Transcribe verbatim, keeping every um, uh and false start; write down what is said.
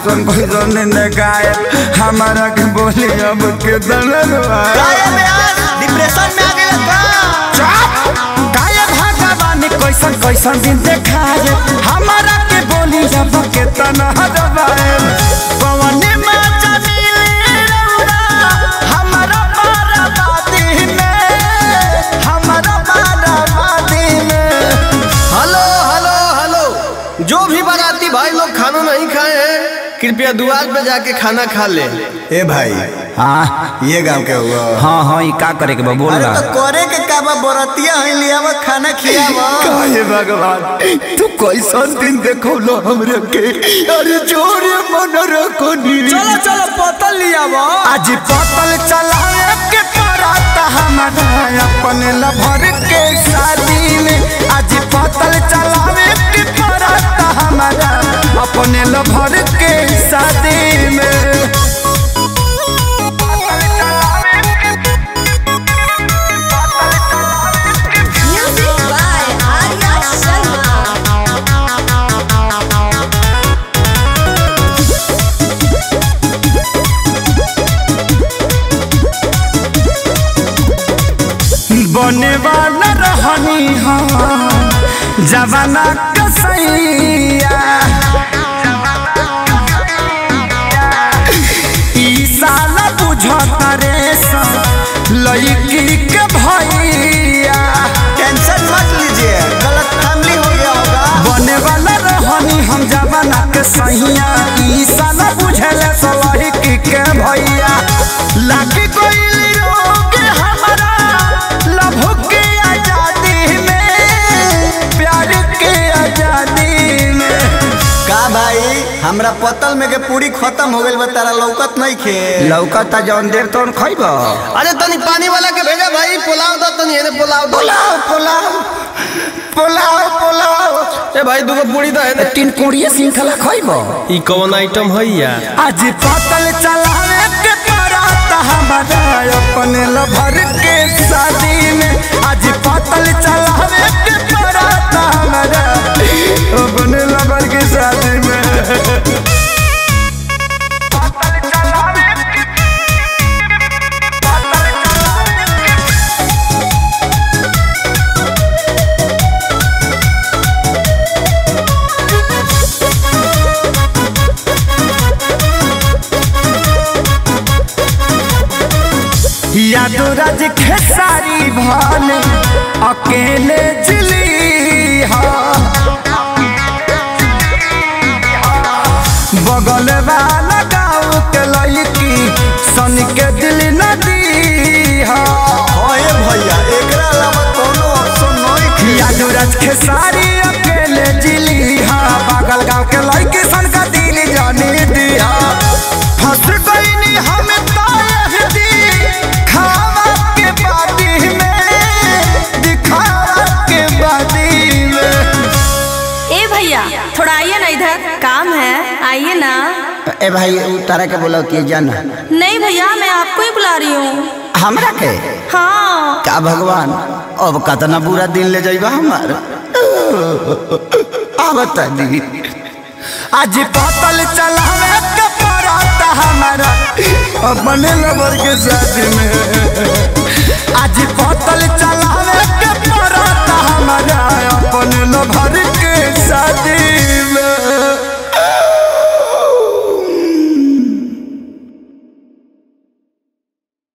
कैसन कैसन गाय हमारा के बोली अब के डिप्रेशन में आ गया गाय भगवान कैसन कैसन दिन देखाए हमारा के बोली अब के तना दबाए पवन माचा मिले रौरा हमारा बाराबादी में हमारा बाराबादी में। हेलो हेलो हेलो जो भी बाराती भाई लोग खाना नहीं खाए हैं कृपया द्वार पे जाके खाना खा ले। ए भाई हाँ ये गांव के हुआ हाँ हाँ ये का करे के बा बोल अरे तो करे के का बा बरतिया है लियावा खाना खियावा काहे भगवान तू कैसन दिन देखौलो हमरे के अरे जोरे मन रखो नी चलो चलो पतल लियावा आज पतल चलाए के पराता हमारा अपने लभर के शादी में आज पतल चलावे के पराता हमारा अपने लभर के शादी में। बने वाला रहनी हाँ जवाना कसैया ई साला बुझता रे लड़की के भैया टेंशन मत लीजिए गलत फैमिली हो गया होगा बने वाला रहनी हम जवाना कसैया ई साला बुझले लड़की के भैया लागी कोई रोग हमारा लभ के आजादी में प्यार के आजादी में। का भाई हमरा पतल में के पूरी खत्म हो गइल बा तारा लौकत नहीं खे लौकता जौन देर तौन खइबो अरे तनी पानी वाला के भेजा भाई पुलाव दो तनी एने पुलाव दो पुलाव पुलाव पुलाव पुलाव ए भाई दूगो पूरी दो एने तीन कोड़िए सिंखला खइबो ई कौन आइटम है यार आज पतल चलावे के पराता हमारा अपने लभर के शादी में आज पतल चलावे के पराता हमारा अपने लभर के शादी में। यादो राज खेसारी भाले अकेले जिली बगल वाला गाँव के लड़की सन के दिल नदी ओए भैया एकरा अलावा कोनो ऑप्शन नहीं खे यादो राज खेसारी अकेले जिली बगल गाँव के लड़की सन का दिल जानी दिया फंस गई हम थोड़ा आइए ना इधर काम है आइए ना। ए भाई तारा के बोला कि जाना नहीं भैया मैं आपको ही बुला रही हूँ हमरा के हाँ का भगवान अब कतना बुरा दिन ले जाइबा हमार आवता दी आज पतल चलावे के पराता हमारा अपने लबर के साथ में।